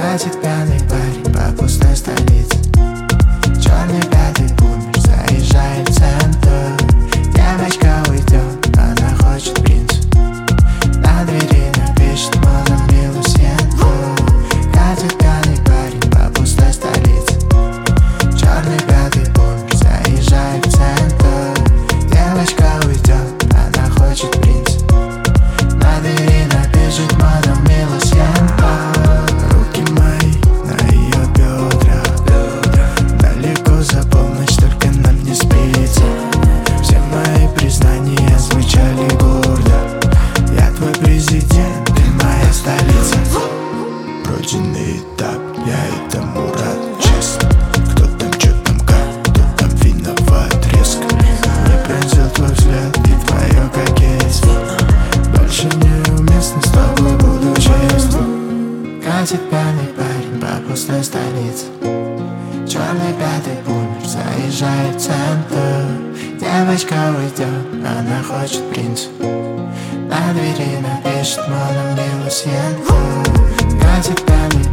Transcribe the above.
Катит пьяный парень по пустой столице. Черный пятый бумер заезжает в центр. Девочка уйдет, она хочет принца. На двери напишет модом милосердно. Катит пьяный парень по пустой столице. Черный пятый бумер заезжает в центр. Девочка уйдет, она хочет принца. На двери напишет модом милосердно. Руки мои на ее бедрах. Далеко за полночь, только нам не спится. Все мои признания звучали гордо. Я твой президент, ты моя столица. Пройденный этап, я этому рад, честно. Кто там, чё там, как, кто там виноват резко. Не пронзил твой взгляд и твое кокетство. Больше неуместно, с тобой буду честен. Катит пьяный парень по пустой столице. Черный пятый бумер заезжает в центр. Девочка уйдет, она хочет принца. На двери напишет модом милосердно. Катит пьяный